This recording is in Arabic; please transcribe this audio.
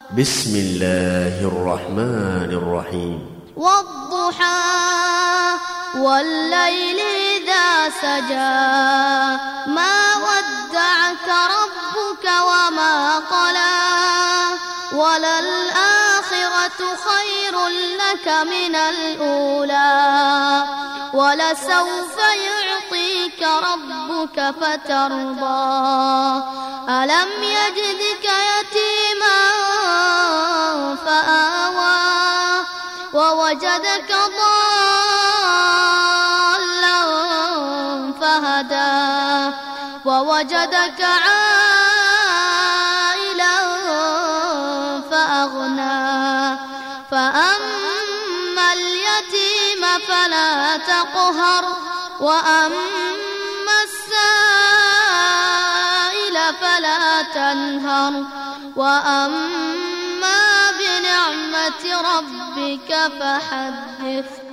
بسم الله الرحمن الرحيم. والضحى والليل إذا سجى ما ودعك ربك وما قلى وللآخرة خير لك من الأولى ولسوف يعطيك ربك فترضى ألم يجدك يتيما فآوى ووجدك ضالا فهدى ووجدك عائلا فأغنى فأما اليتيم فلا تقهر وأما السائل فلا تنهر وأما بنعمة ربك فحدث.